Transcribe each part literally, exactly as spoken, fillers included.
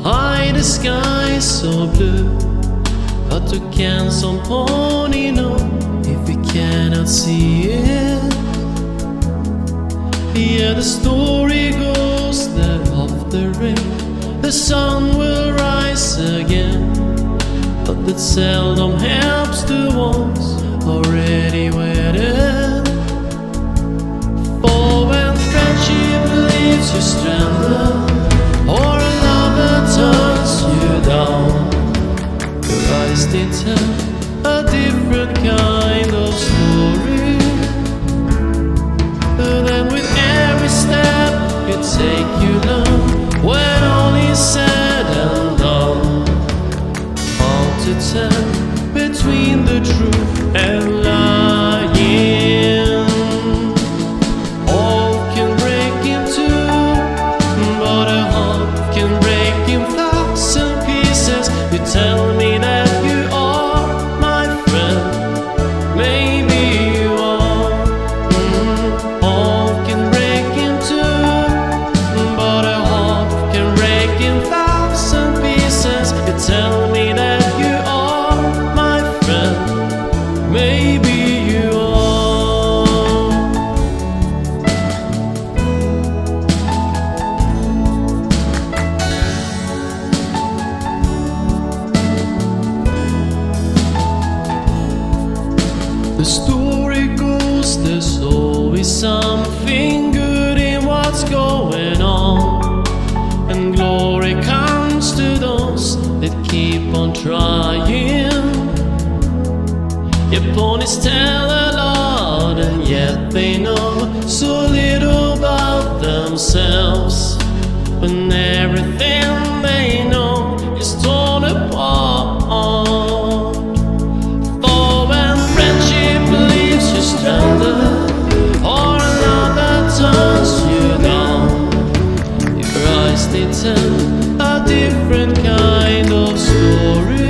High, the sky is so blue, but who can somebody know if we cannot see it? Yeah, the story goes that after rain the sun will rise again, but that seldom helps the ones already waiting. For when friendship leaves you stranded, or a lover turns you down, your eyes they tell a different kind of story. Then with every step you take you learn, when all is said and done, how to tell between the truth and lying. All can break in two, but a heart can break in thousand pieces. You tell me that you are my friend, maybe you are. Mm. All can break in two, but a heart can break in thousand pieces. You tell me that you are my friend, maybe you are. The story goes there's always something good in what's going on, and glory comes to those that keep on trying. Your ponies tell a lot, and yet they know so little about themselves, when everything they know is torn apart. For when friendship leaves you stranded, or another turns you down, your eyes they tell a different kind of story.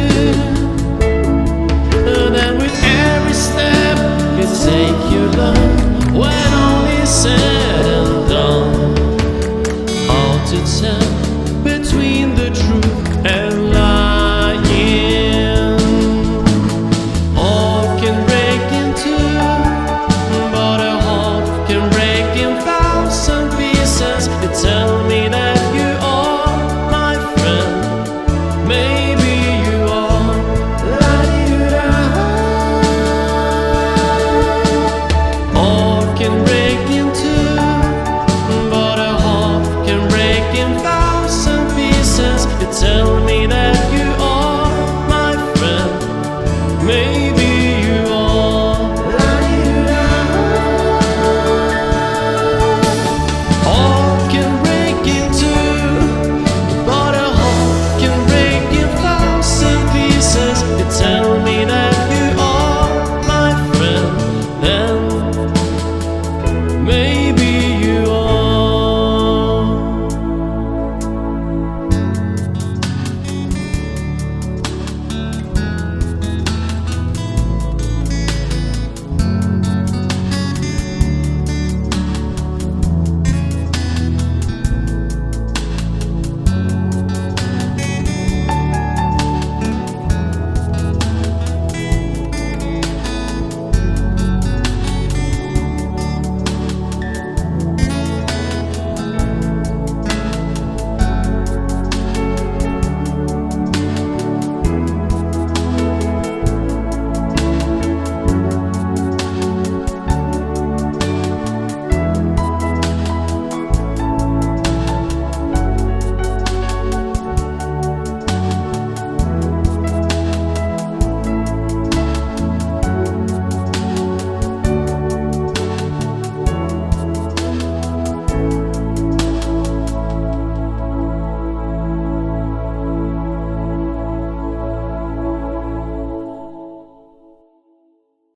Then with every step you take you learn, when all is said and done, how to tell between the truth and lying. All can break in two, but a heart can break in thousand pieces. You tell me that you are my friend, maybe you are. La-di-da. All can break in two, but a heart can break in thousand pieces. You tell me that